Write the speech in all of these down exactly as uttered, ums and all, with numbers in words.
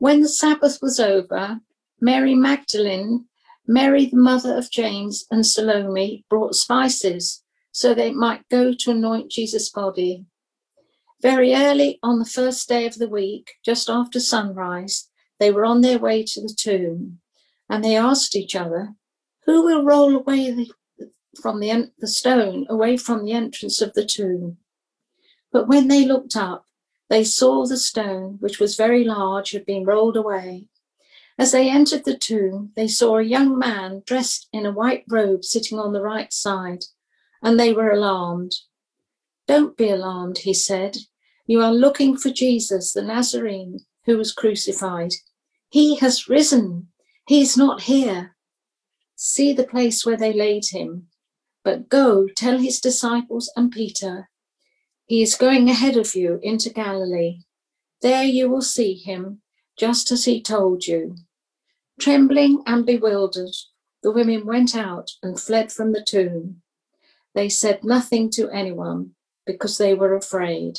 When the Sabbath was over, Mary Magdalene, Mary the mother of James, and Salome brought spices so they might go to anoint Jesus' body. Very early on the first day of the week, just after sunrise, they were on their way to the tomb, and they asked each other, "Who will roll away the, from the, the stone away from the entrance of the tomb?" But when they looked up, they saw the stone, which was very large, had been rolled away. As they entered the tomb, they saw a young man dressed in a white robe sitting on the right side, and they were alarmed. "Don't be alarmed," he said. "You are looking for Jesus, the Nazarene, who was crucified. He has risen. He is not here. See the place where they laid him. But go, tell his disciples and Peter, he is going ahead of you into Galilee. There you will see him, just as he told you." Trembling and bewildered, the women went out and fled from the tomb. They said nothing to anyone because they were afraid.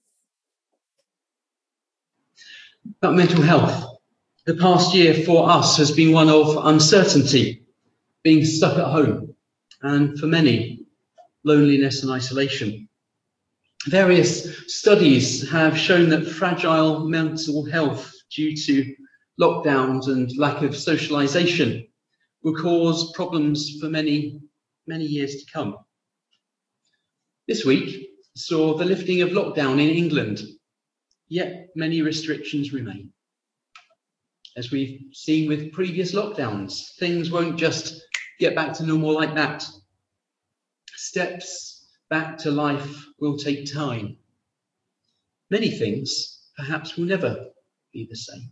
About mental health. The past year for us has been one of uncertainty, being stuck at home, and for many, loneliness and isolation. Various studies have shown that fragile mental health due to lockdowns and lack of socialisation will cause problems for many, many years to come. This week saw the lifting of lockdown in England, yet many restrictions remain. As we've seen with previous lockdowns, things won't just get back to normal like that. Steps back to life will take time. Many things perhaps will never be the same.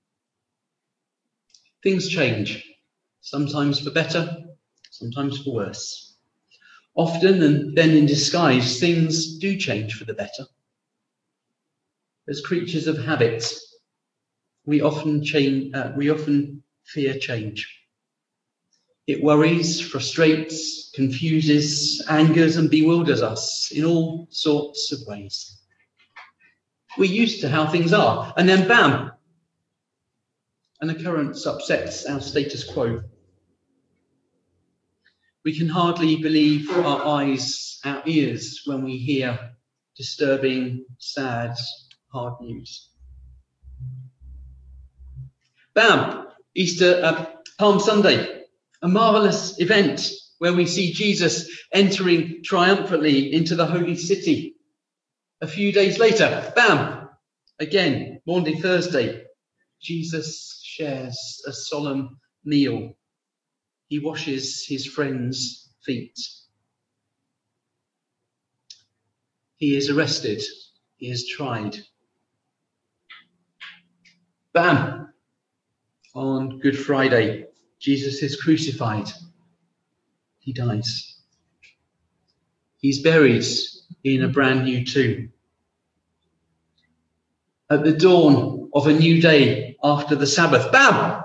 Things change, sometimes for better, sometimes for worse. Often, and then in disguise, things do change for the better. As creatures of habit, we often change, uh, we often fear change. It worries, frustrates, confuses, angers and bewilders us in all sorts of ways. We're used to how things are, and then bam, an occurrence upsets our status quo. We can hardly believe our eyes, our ears, when we hear disturbing, sad, hard news. Bam! Easter, uh, Palm Sunday, a marvellous event where we see Jesus entering triumphantly into the holy city. A few days later, bam! Again, Maundy Thursday, Jesus shares a solemn meal. He washes his friends' feet. He is arrested. He is tried. Bam! On Good Friday, Jesus is crucified. He dies. He's buried in a brand new tomb. At the dawn of a new day after the Sabbath, bam!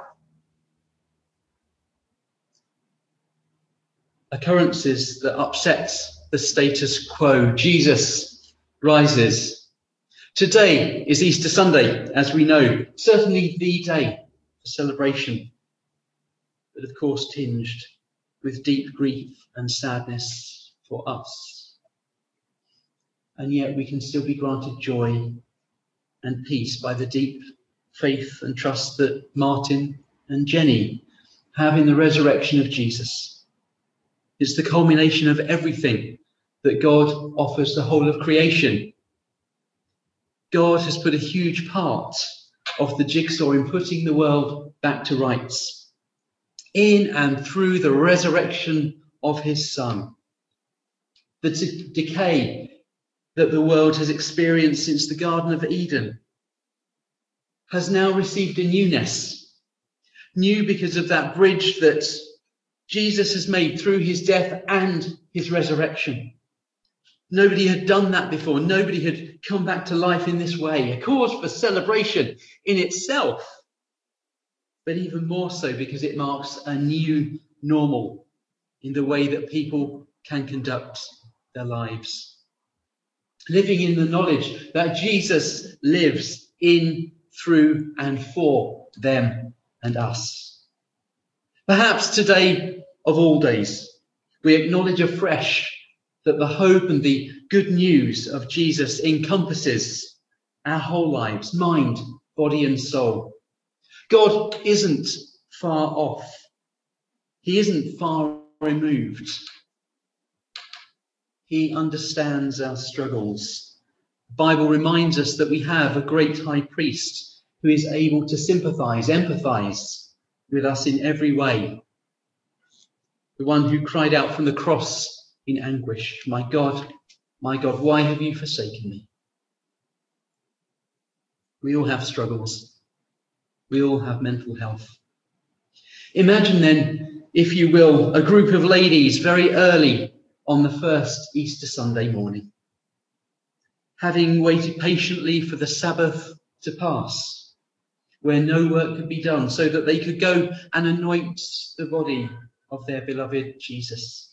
Occurrences that upset the status quo. Jesus rises. Today is Easter Sunday, as we know, certainly the day for celebration, but of course tinged with deep grief and sadness for us. And yet we can still be granted joy and peace by the deep faith and trust that Martin and Jenny have in the resurrection of Jesus. It's the culmination of everything that God offers the whole of creation. God has put a huge part of the jigsaw in putting the world back to rights, in and through the resurrection of his Son. The d- decay that the world has experienced since the Garden of Eden has now received a newness. New because of that bridge that Jesus has made through his death and his resurrection. Nobody had done that before. Nobody had come back to life in this way. A cause for celebration in itself, but even more so because it marks a new normal in the way that people can conduct their lives. Living in the knowledge that Jesus lives in, through and for them and us. Perhaps today of all days, we acknowledge afresh that the hope and the good news of Jesus encompasses our whole lives, mind, body and soul. God isn't far off. He isn't far removed. He understands our struggles. The Bible reminds us that we have a great high priest who is able to sympathize, empathize with us in every way. The one who cried out from the cross in anguish, "My God, my God, why have you forsaken me?" We all have struggles. We all have mental health. Imagine then, if you will, a group of ladies very early on the first Easter Sunday morning, having waited patiently for the Sabbath to pass, where no work could be done, so that they could go and anoint the body of their beloved Jesus.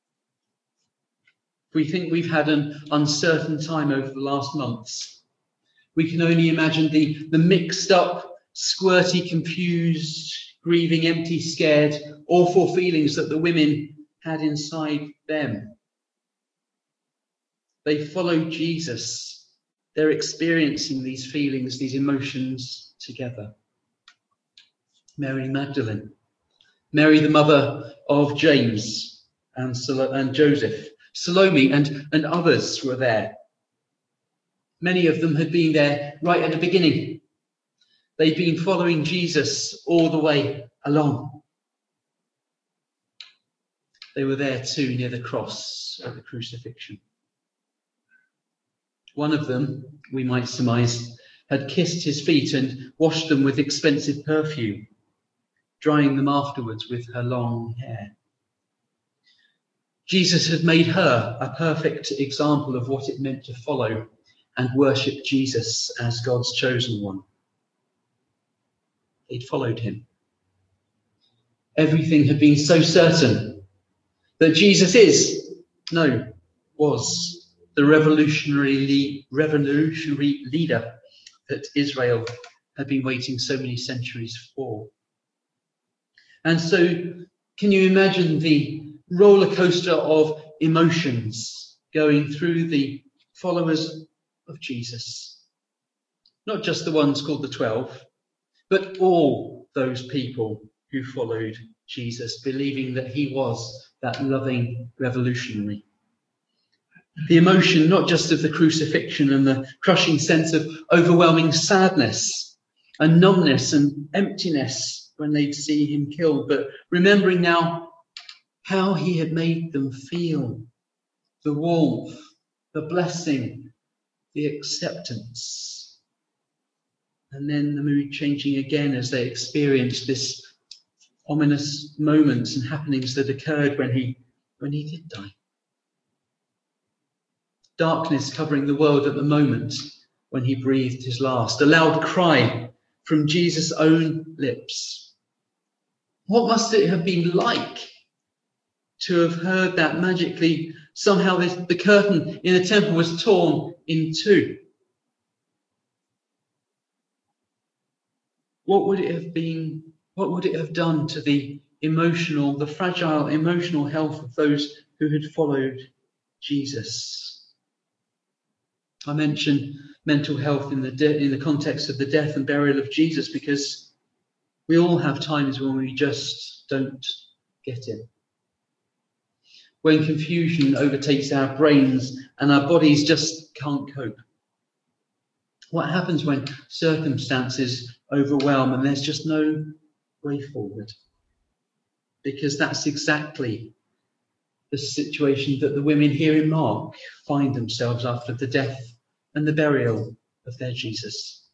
We think we've had an uncertain time over the last months. We can only imagine the, the mixed up, squirty, confused, grieving, empty, scared, awful feelings that the women had inside them. They followed Jesus. They're experiencing these feelings, these emotions together. Mary Magdalene, Mary the mother of James and, Sal- and Joseph, Salome and, and others were there. Many of them had been there right at the beginning. They'd been following Jesus all the way along. They were there too, near the cross at the crucifixion. One of them, we might surmise, had kissed his feet and washed them with expensive perfume, drying them afterwards with her long hair. Jesus had made her a perfect example of what it meant to follow and worship Jesus as God's chosen one. They'd followed him. Everything had been so certain that Jesus is, no, was the revolutionary, revolutionary leader that Israel had been waiting so many centuries for. And so, can you imagine the roller coaster of emotions going through the followers of Jesus? Not just the ones called the twelve, but all those people who followed Jesus, believing that he was that loving revolutionary. The emotion, not just of the crucifixion and the crushing sense of overwhelming sadness and numbness and emptiness when they'd see him killed, but remembering now how he had made them feel, the warmth, the blessing, the acceptance. And then the mood changing again as they experienced this ominous moments and happenings that occurred when he, when he did die. Darkness covering the world at the moment when he breathed his last. A loud cry from Jesus' own lips. What must it have been like to have heard that magically? Somehow this, the curtain in the temple was torn in two. What would it have been? What would it have done to the emotional, the fragile emotional health of those who had followed Jesus? I mention mental health in the de- in the context of the death and burial of Jesus because we all have times when we just don't get it. When confusion overtakes our brains and our bodies just can't cope. What happens when circumstances overwhelm and there's just no way forward? Because that's exactly the situation that the women here in Mark find themselves after the death and the burial of their Jesus.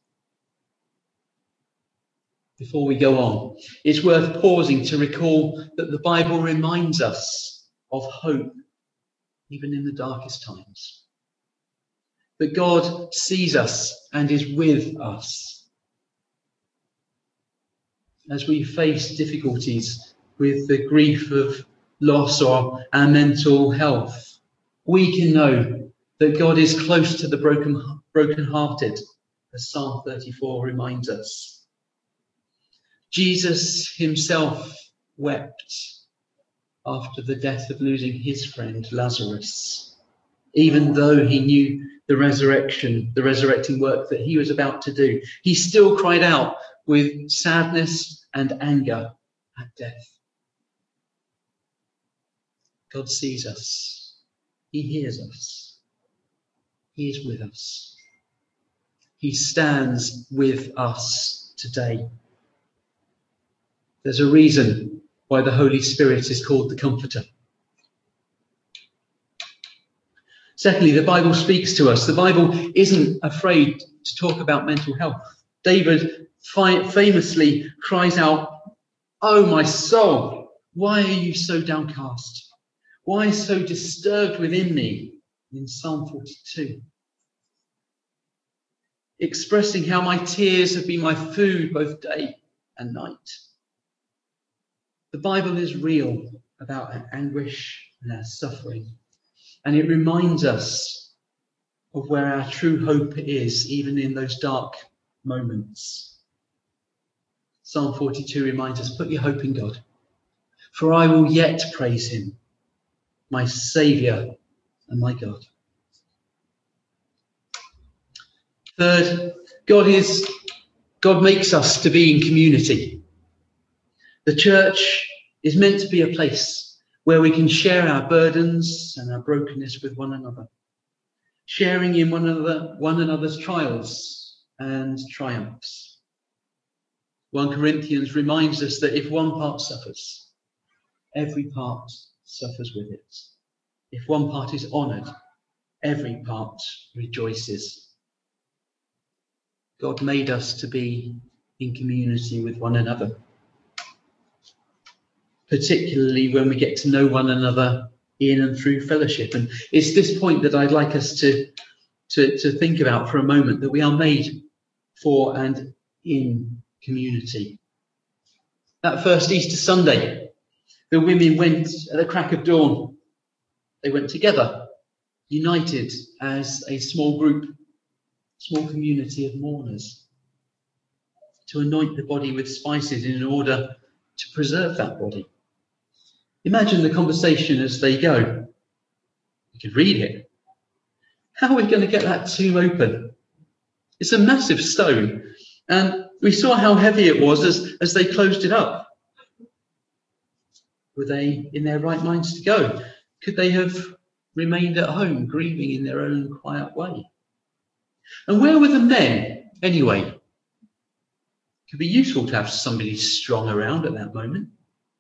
Before we go on, it's worth pausing to recall that the Bible reminds us of hope, even in the darkest times. That God sees us and is with us. As we face difficulties with the grief of loss or our mental health, we can know that God is close to the broken, broken-hearted as Psalm thirty-four reminds us. Jesus himself wept after the death of losing his friend Lazarus, even though he knew the resurrection, the resurrecting work that he was about to do. He still cried out with sadness and anger at death. God sees us. He hears us. He is with us. He stands with us today. There's a reason why the Holy Spirit is called the Comforter. Secondly, the Bible speaks to us. The Bible isn't afraid to talk about mental health. David famously cries out, "Oh, my soul, why are you so downcast? Why so disturbed within me?" in Psalm forty-two. Expressing how my tears have been my food both day and night. The Bible is real about our anguish and our suffering, and it reminds us of where our true hope is, even in those dark moments. Psalm forty-two reminds us, put your hope in God, for I will yet praise him, my Saviour and my God. Third, God is, God makes us to be in community. The church is meant to be a place where we can share our burdens and our brokenness with one another, sharing in one another, one another's trials and triumphs. First Corinthians reminds us that if one part suffers, every part suffers with it. If one part is honoured, every part rejoices. God made us to be in community with one another, particularly when we get to know one another in and through fellowship. And it's this point that I'd like us to, to, to think about for a moment, that we are made for and in community. That first Easter Sunday, the women went at the crack of dawn. They went together, united as a small group, small community of mourners, to anoint the body with spices in order to preserve that body. Imagine the conversation as they go. You could read it. How are we going to get that tomb open? It's a massive stone, and we saw how heavy it was as, as they closed it up. Were they in their right minds to go? Could they have remained at home, grieving in their own quiet way? And where were the men, anyway? It could be useful to have somebody strong around at that moment.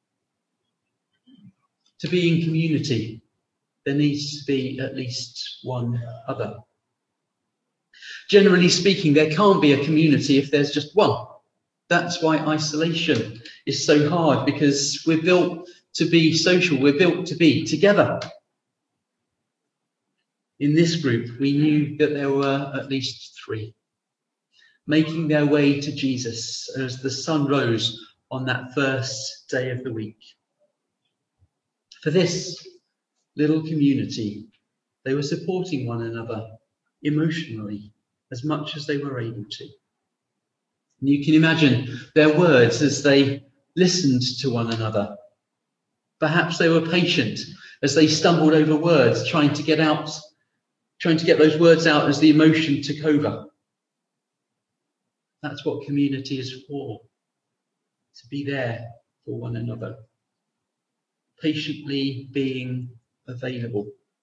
To be in community, there needs to be at least one other. Generally speaking, there can't be a community if there's just one. That's why isolation is so hard, because we're built to be social, we're built to be together. In this group, we knew that there were at least three, making their way to Jesus as the sun rose on that first day of the week. For this little community, they were supporting one another emotionally as much as they were able to. And you can imagine their words as they listened to one another. Perhaps they were patient as they stumbled over words, trying to get out, trying to get those words out as the emotion took over. That's what community is for, to be there for one another, patiently being available,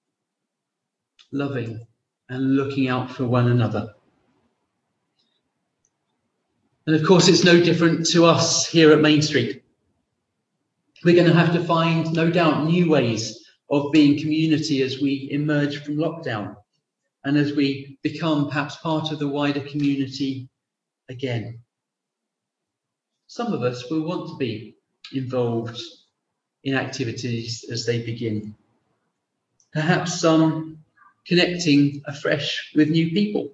loving and looking out for one another. And of course, it's no different to us here at Main Street. We're going to have to find, no doubt, new ways of being community as we emerge from lockdown and as we become perhaps part of the wider community again. Some of us will want to be involved in activities as they begin. Perhaps some connecting afresh with new people.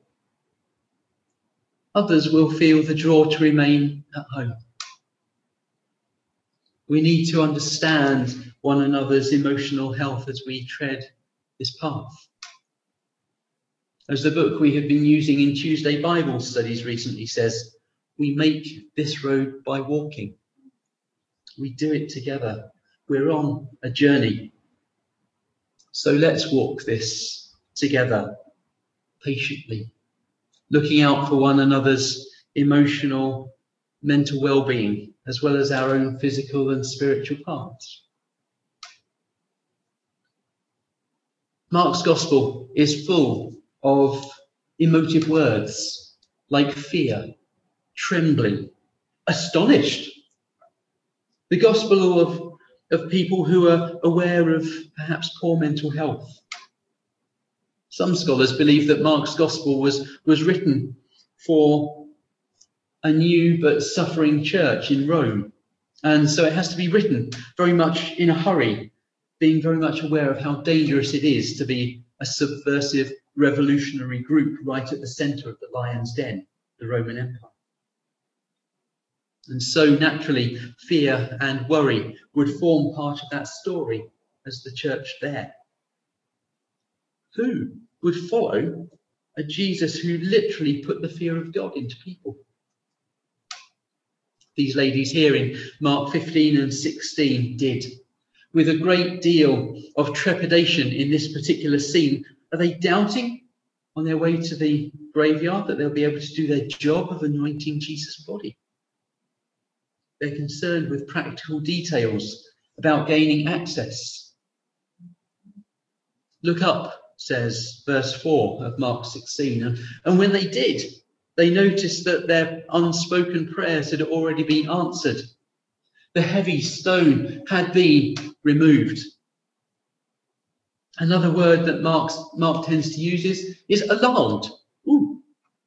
Others will feel the draw to remain at home. We need to understand one another's emotional health as we tread this path. As the book we have been using in Tuesday Bible studies recently says, we make this road by walking. We do it together. We're on a journey. So let's walk this together patiently, looking out for one another's emotional, mental well-being, as well as our own physical and spiritual paths. Mark's Gospel is full of emotive words like fear, trembling, astonished. The Gospel of, of people who are aware of perhaps poor mental health. Some scholars believe that Mark's Gospel was, was written for a new but suffering church in Rome. And so it has to be written very much in a hurry, being very much aware of how dangerous it is to be a subversive revolutionary group right at the centre of the lion's den, the Roman Empire. And so naturally, fear and worry would form part of that story as the church there. Who would follow a Jesus who literally put the fear of God into people? These ladies here in Mark fifteen and sixteen did. With a great deal of trepidation in this particular scene, are they doubting on their way to the graveyard that they'll be able to do their job of anointing Jesus' body? They're concerned with practical details about gaining access. Look up, says verse four of Mark sixteen. And, and when they did, they noticed that their unspoken prayers had already been answered. The heavy stone had been removed. Another word that Mark's, Mark tends to use is, is alarmed. Ooh.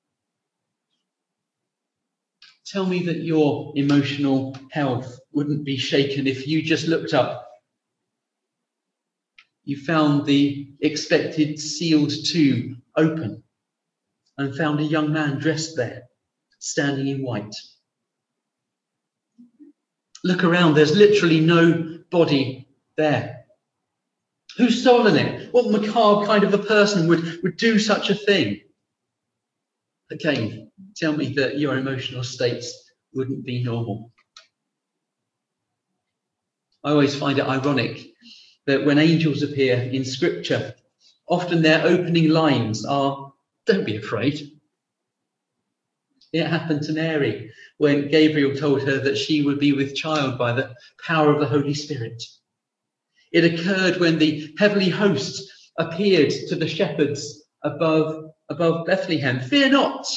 Tell me that your emotional health wouldn't be shaken if you just looked up. You found the expected sealed tomb open and found a young man dressed there, standing in white. Look around, there's literally no body there. Who's stolen it? What macabre kind of a person would, would do such a thing? Again, tell me that your emotional states wouldn't be normal. I always find it ironic that when angels appear in Scripture, often their opening lines are, "Don't be afraid." It happened to Mary when Gabriel told her that she would be with child by the power of the Holy Spirit. It occurred when the heavenly host appeared to the shepherds above, above Bethlehem. Fear not.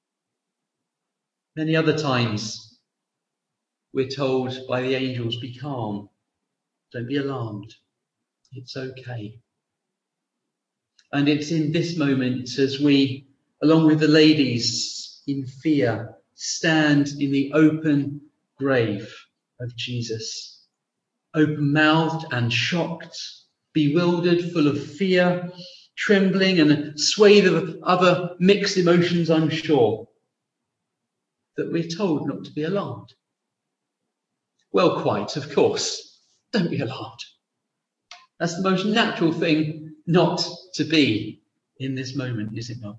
Many other times we're told by the angels, be calm. Don't be alarmed. It's okay. And it's in this moment as we, along with the ladies in fear, stand in the open grave of Jesus, open-mouthed and shocked, bewildered, full of fear, trembling, and a swathe of other mixed emotions, I'm sure, that we're told not to be alarmed. Well, quite, of course. Don't be alarmed. That's the most natural thing not to be in this moment, is it not?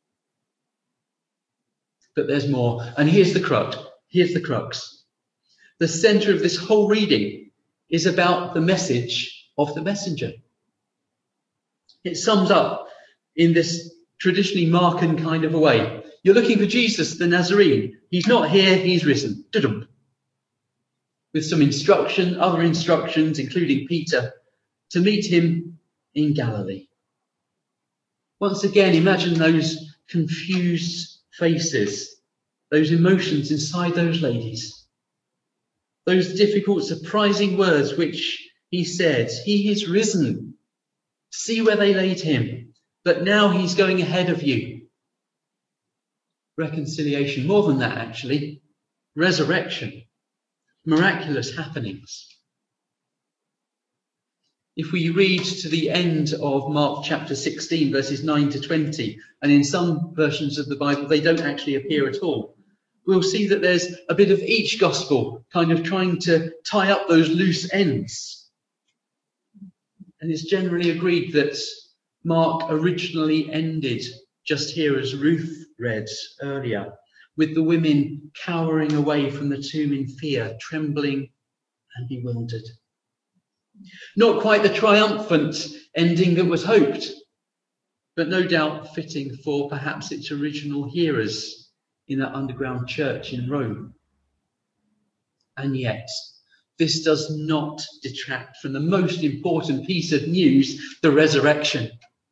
But there's more. And here's the crux. Here's the crux. The centre of this whole reading is about the message of the messenger. It sums up in this traditionally Markan kind of a way. You're looking for Jesus, the Nazarene. He's not here, he's risen. Da-dum. With some instruction, other instructions, including Peter, to meet him in Galilee. Once again, imagine those confused faces, those emotions inside those ladies, those difficult, surprising words which he said, he is risen. See where they laid him, but now he's going ahead of you. Reconciliation, more than that actually, resurrection, miraculous happenings. If we read to the end of Mark chapter sixteen, verses nine to twenty, and in some versions of the Bible they don't actually appear at all, we'll see that there's a bit of each gospel kind of trying to tie up those loose ends. And it's generally agreed that Mark originally ended just here as Ruth read earlier, with the women cowering away from the tomb in fear, trembling and bewildered. Not quite the triumphant ending that was hoped, but no doubt fitting for perhaps its original hearers in that underground church in Rome. And yet, this does not detract from the most important piece of news, the resurrection.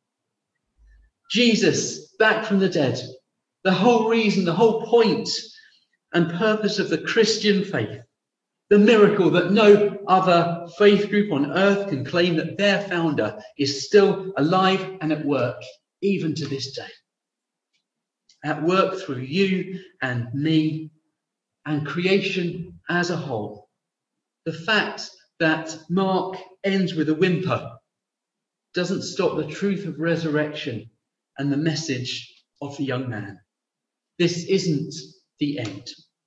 Jesus, back from the dead, the whole reason, the whole point and purpose of the Christian faith, the miracle that no other faith group on earth can claim that their founder is still alive and at work, even to this day. At work through you and me and creation as a whole. The fact that Mark ends with a whimper doesn't stop the truth of resurrection and the message of the young man. This isn't the end.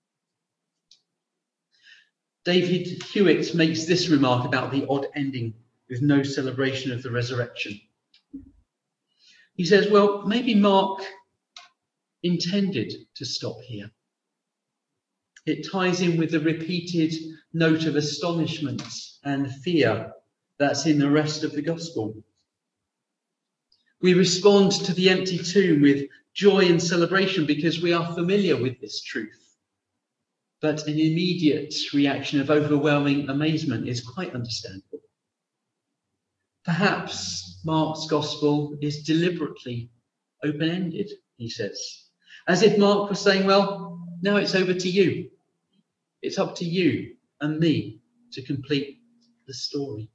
David Hewitt makes this remark about the odd ending with no celebration of the resurrection. He says, well, maybe Mark intended to stop here. It ties in with the repeated note of astonishment and fear that's in the rest of the gospel. We respond to the empty tomb with joy and celebration because we are familiar with this truth. But an immediate reaction of overwhelming amazement is quite understandable. Perhaps Mark's gospel is deliberately open-ended, he says, as if Mark was saying, well, now it's over to you. It's up to you and me to complete the story.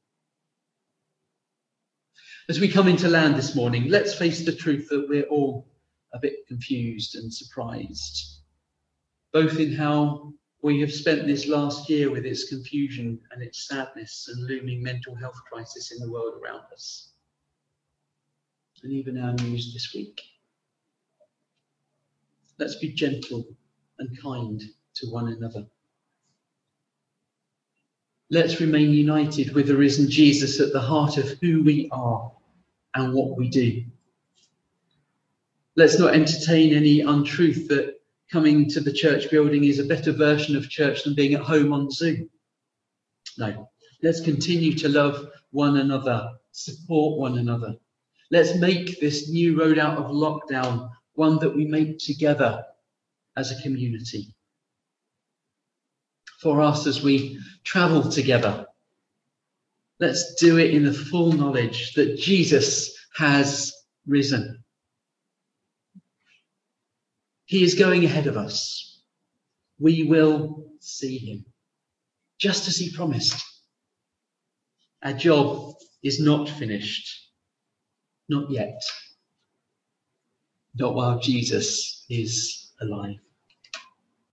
As we come into land this morning, let's face the truth that we're all a bit confused and surprised, both in how we have spent this last year with its confusion and its sadness and looming mental health crisis in the world around us, and even our news this week. Let's be gentle and kind to one another. Let's remain united with the risen Jesus at the heart of who we are and what we do. Let's not entertain any untruth that coming to the church building is a better version of church than being at home on Zoom. No, let's continue to love one another, support one another. Let's make this new road out of lockdown one that we make together as a community. For us, as we travel together, let's do it in the full knowledge that Jesus has risen. He is going ahead of us. We will see him, just as he promised. Our job is not finished. Not yet. Not while Jesus is alive.